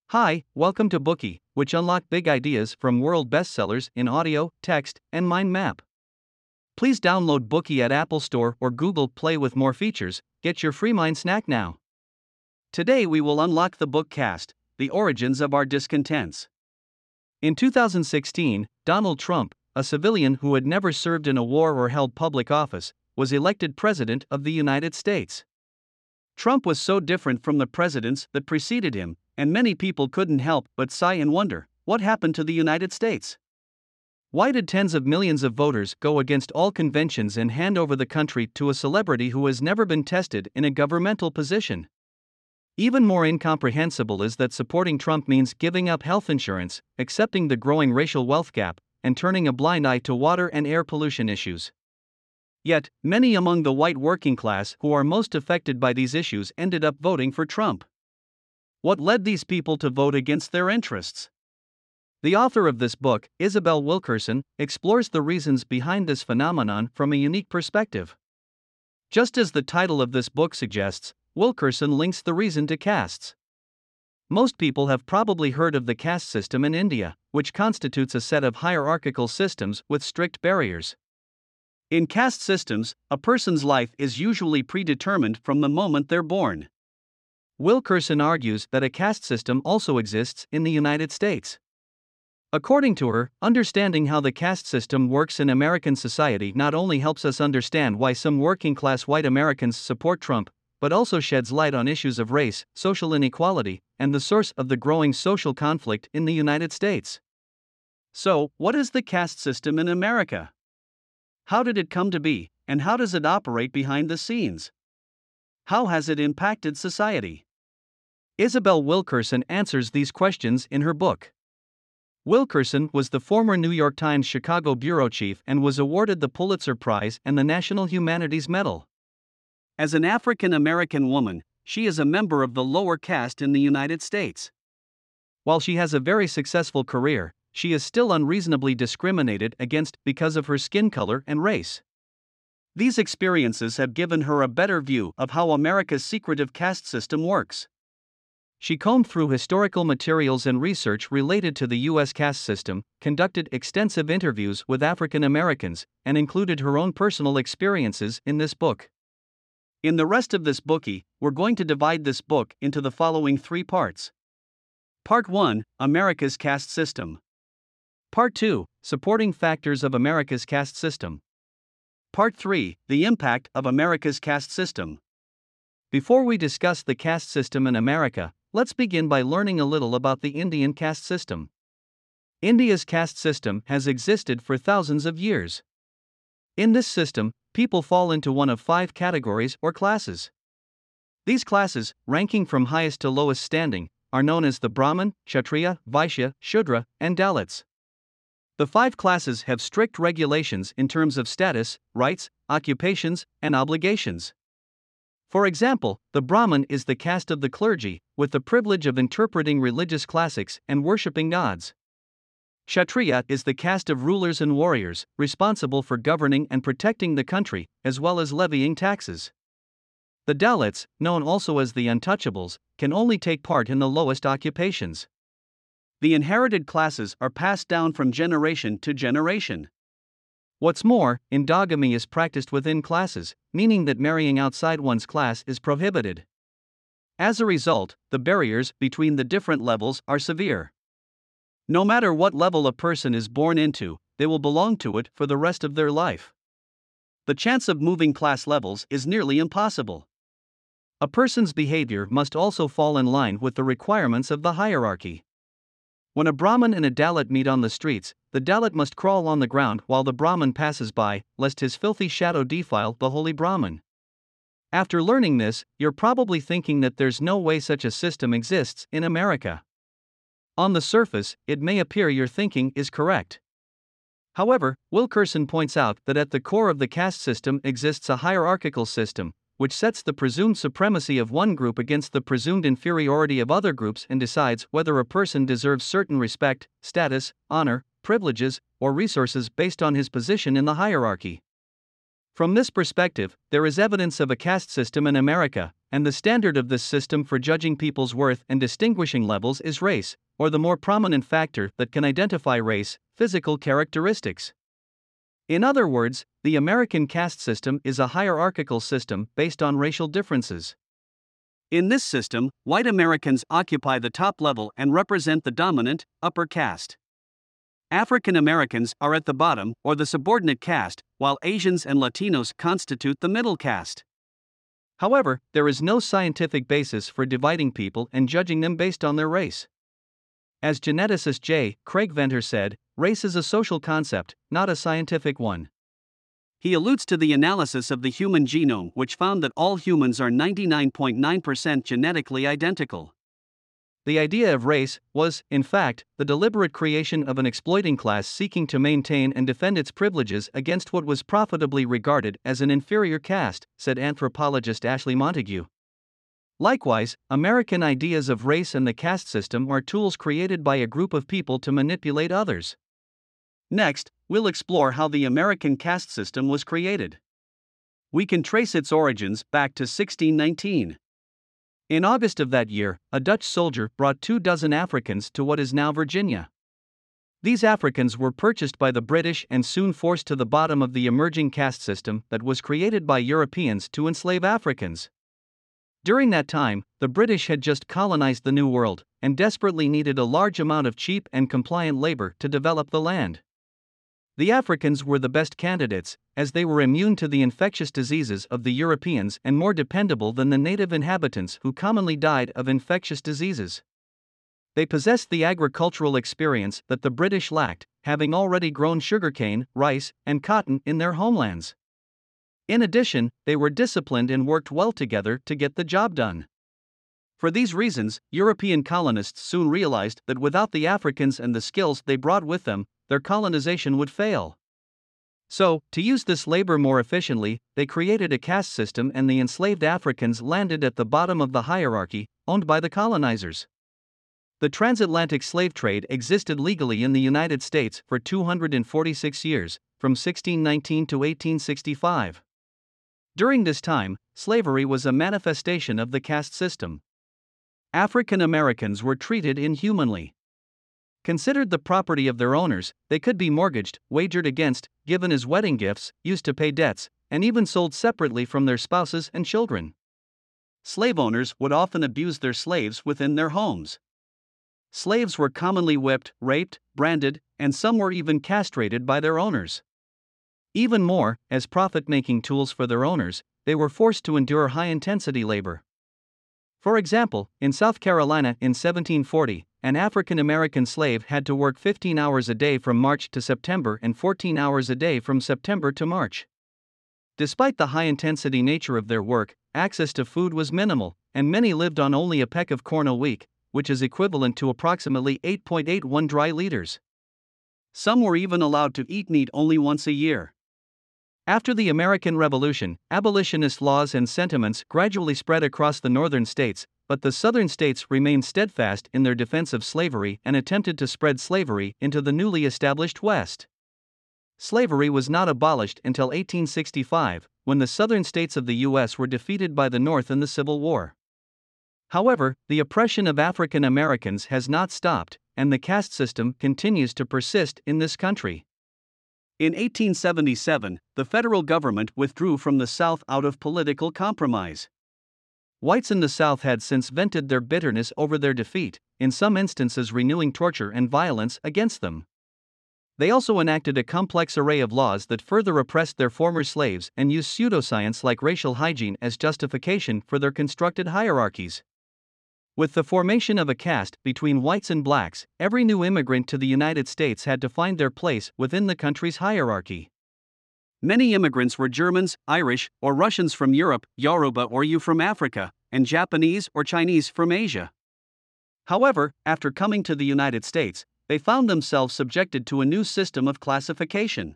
Hi, welcome to Bookie, which unlock big ideas from world bestsellers in audio, text, and mind map. Please download Bookie at Apple Store or Google Play with more features. Get your free mind snack now. Today we will unlock the book Caste, The Origins of Our Discontents. In 2016, Donald Trump, a civilian who had never served in a war or held public office, was elected President of the United States. Trump was so different from the presidents that preceded him, and many people couldn't help but sigh and wonder, what happened to the United States? Why did tens of millions of voters go against all conventions and hand over the country to a celebrity who has never been tested in a governmental position? Even more incomprehensible is that supporting Trump means giving up health insurance, accepting the growing racial wealth gap, and turning a blind eye to water and air pollution issues. Yet, many among the white working class who are most affected by these issues ended up voting for Trump. What led these people to vote against their interests? The author of this book, Isabel Wilkerson, explores the reasons behind this phenomenon from a unique perspective. Just as the title of this book suggests, Wilkerson links the reason to castes. Most people have probably heard of the caste system in India, which constitutes a set of hierarchical systems with strict barriers. In caste systems, a person's life is usually predetermined from the moment they're born. Wilkerson argues that a caste system also exists in the United States. According to her, understanding how the caste system works in American society not only helps us understand why some working-class white Americans support Trump, but also sheds light on issues of race, social inequality, and the source of the growing social conflict in the United States. So, what is the caste system in America? How did it come to be, and how does it operate behind the scenes? How has it impacted society? Isabel Wilkerson answers these questions in her book. Wilkerson was the former New York Times Chicago bureau chief and was awarded the Pulitzer Prize and the National Humanities Medal. As an African American woman, she is a member of the lower caste in the United States. While she has a very successful career, she is still unreasonably discriminated against because of her skin color and race. These experiences have given her a better view of how America's secretive caste system works. She combed through historical materials and research related to the U.S. caste system, conducted extensive interviews with African Americans, and included her own personal experiences in this book. In the rest of this bookie, we're going to divide this book into the following 3 parts. Part 1, America's Caste System. Part 2, Supporting Factors of America's Caste System. Part 3, The Impact of America's Caste System. Before we discuss the caste system in America, let's begin by learning a little about the Indian caste system. India's caste system has existed for thousands of years. In this system, people fall into one of 5 categories or classes. These classes, ranking from highest to lowest standing, are known as the Brahmin, Kshatriya, Vaishya, Shudra, and Dalits. The 5 classes have strict regulations in terms of status, rights, occupations, and obligations. For example, the Brahmin is the caste of the clergy, with the privilege of interpreting religious classics and worshipping gods. Kshatriya is the caste of rulers and warriors, responsible for governing and protecting the country, as well as levying taxes. The Dalits, known also as the untouchables, can only take part in the lowest occupations. The inherited classes are passed down from generation to generation. What's more, endogamy is practiced within classes, meaning that marrying outside one's class is prohibited. As a result, the barriers between the different levels are severe. No matter what level a person is born into, they will belong to it for the rest of their life. The chance of moving class levels is nearly impossible. A person's behavior must also fall in line with the requirements of the hierarchy. When a Brahmin and a Dalit meet on the streets, the Dalit must crawl on the ground while the Brahmin passes by, lest his filthy shadow defile the holy Brahmin. After learning this, you're probably thinking that there's no way such a system exists in America. On the surface, it may appear your thinking is correct. However, Wilkerson points out that at the core of the caste system exists a hierarchical system, which sets the presumed supremacy of one group against the presumed inferiority of other groups and decides whether a person deserves certain respect, status, honor, privileges, or resources based on his position in the hierarchy. From this perspective, there is evidence of a caste system in America, and the standard of this system for judging people's worth and distinguishing levels is race, or the more prominent factor that can identify race, physical characteristics. In other words, the American caste system is a hierarchical system based on racial differences. In this system, white Americans occupy the top level and represent the dominant, upper caste. African Americans are at the bottom, or the subordinate caste, while Asians and Latinos constitute the middle caste. However, there is no scientific basis for dividing people and judging them based on their race. As geneticist J. Craig Venter said, race is a social concept, not a scientific one. He alludes to the analysis of the human genome, which found that all humans are 99.9% genetically identical. The idea of race was, in fact, the deliberate creation of an exploiting class seeking to maintain and defend its privileges against what was profitably regarded as an inferior caste, said anthropologist Ashley Montague. Likewise, American ideas of race and the caste system are tools created by a group of people to manipulate others. Next, we'll explore how the American caste system was created. We can trace its origins back to 1619. In August of that year, a Dutch soldier brought 24 Africans to what is now Virginia. These Africans were purchased by the British and soon forced to the bottom of the emerging caste system that was created by Europeans to enslave Africans. During that time, the British had just colonized the New World and desperately needed a large amount of cheap and compliant labor to develop the land. The Africans were the best candidates, as they were immune to the infectious diseases of the Europeans and more dependable than the native inhabitants who commonly died of infectious diseases. They possessed the agricultural experience that the British lacked, having already grown sugarcane, rice, and cotton in their homelands. In addition, they were disciplined and worked well together to get the job done. For these reasons, European colonists soon realized that without the Africans and the skills they brought with them, their colonization would fail. So, to use this labor more efficiently, they created a caste system, and the enslaved Africans landed at the bottom of the hierarchy, owned by the colonizers. The transatlantic slave trade existed legally in the United States for 246 years, from 1619 to 1865. During this time, slavery was a manifestation of the caste system. African Americans were treated inhumanly. Considered the property of their owners, they could be mortgaged, wagered against, given as wedding gifts, used to pay debts, and even sold separately from their spouses and children. Slave owners would often abuse their slaves within their homes. Slaves were commonly whipped, raped, branded, and some were even castrated by their owners. Even more, as profit-making tools for their owners, they were forced to endure high-intensity labor. For example, in South Carolina in 1740, an African American slave had to work 15 hours a day from March to September and 14 hours a day from September to March. Despite the high-intensity nature of their work, access to food was minimal, and many lived on only a peck of corn a week, which is equivalent to approximately 8.81 dry liters. Some were even allowed to eat meat only once a year. After the American Revolution, abolitionist laws and sentiments gradually spread across the northern states, but the southern states remained steadfast in their defense of slavery and attempted to spread slavery into the newly established West. Slavery was not abolished until 1865, when the southern states of the U.S. were defeated by the North in the Civil War. However, the oppression of African Americans has not stopped, and the caste system continues to persist in this country. In 1877, the federal government withdrew from the South out of political compromise. Whites in the South had since vented their bitterness over their defeat, in some instances renewing torture and violence against them. They also enacted a complex array of laws that further oppressed their former slaves and used pseudoscience like racial hygiene as justification for their constructed hierarchies. With the formation of a caste between whites and blacks, every new immigrant to the United States had to find their place within the country's hierarchy. Many immigrants were Germans, Irish, or Russians from Europe, Yoruba or Yu from Africa, and Japanese or Chinese from Asia. However, after coming to the United States, they found themselves subjected to a new system of classification.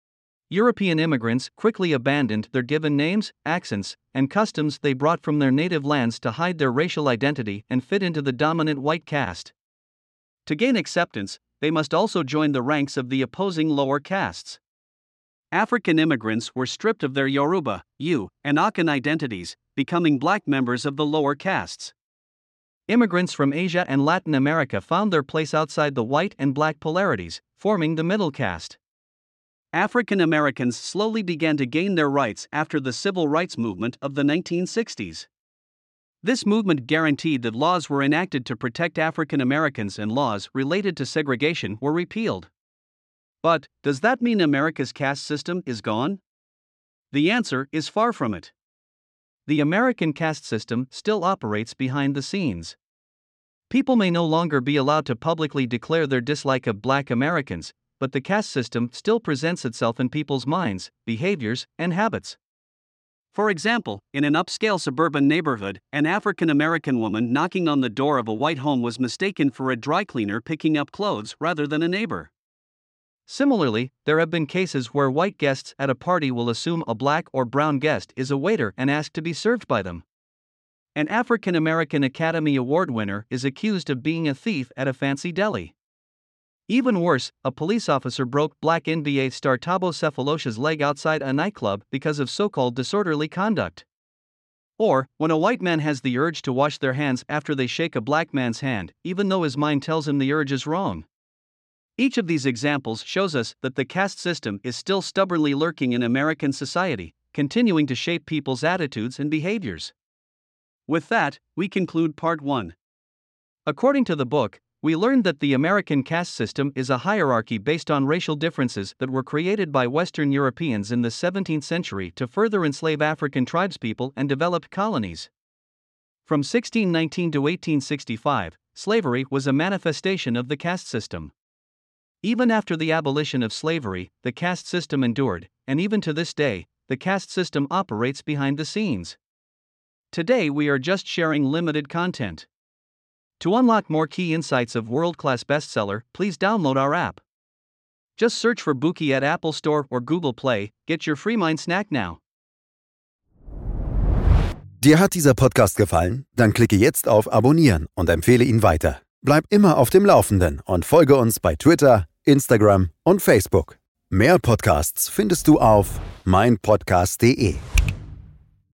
European immigrants quickly abandoned their given names, accents, and customs they brought from their native lands to hide their racial identity and fit into the dominant white caste. To gain acceptance, they must also join the ranks of the opposing lower castes. African immigrants were stripped of their Yoruba, Yu, and Akan identities, becoming black members of the lower castes. Immigrants from Asia and Latin America found their place outside the white and black polarities, forming the middle caste. African Americans slowly began to gain their rights after the civil rights movement of the 1960s. This movement guaranteed that laws were enacted to protect African Americans and laws related to segregation were repealed. But, does that mean America's caste system is gone? The answer is far from it. The American caste system still operates behind the scenes. People may no longer be allowed to publicly declare their dislike of black Americans, but the caste system still presents itself in people's minds, behaviors, and habits. For example, in an upscale suburban neighborhood, an African American woman knocking on the door of a white home was mistaken for a dry cleaner picking up clothes rather than a neighbor. Similarly, there have been cases where white guests at a party will assume a black or brown guest is a waiter and ask to be served by them. An African American Academy Award winner is accused of being a thief at a fancy deli. Even worse, a police officer broke black NBA star Thabo Sefolosha's leg outside a nightclub because of so-called disorderly conduct. Or, when a white man has the urge to wash their hands after they shake a black man's hand, even though his mind tells him the urge is wrong. Each of these examples shows us that the caste system is still stubbornly lurking in American society, continuing to shape people's attitudes and behaviors. With that, we conclude Part 1. According to the book, we learned that the American caste system is a hierarchy based on racial differences that were created by Western Europeans in the 17th century to further enslave African tribespeople and develop colonies. From 1619 to 1865, slavery was a manifestation of the caste system. Even after the abolition of slavery, the caste system endured, and even to this day, the caste system operates behind the scenes. Today we are just sharing limited content. To unlock more key insights of world-class bestseller, please download our app. Just search for Bookey at Apple Store or Google Play, get your free mind snack now. Dir hat dieser Podcast gefallen? Dann klicke jetzt auf Abonnieren und empfehle ihn weiter. Bleib immer auf dem Laufenden und folge uns bei Twitter, Instagram und Facebook. Mehr Podcasts findest du auf meinpodcast.de.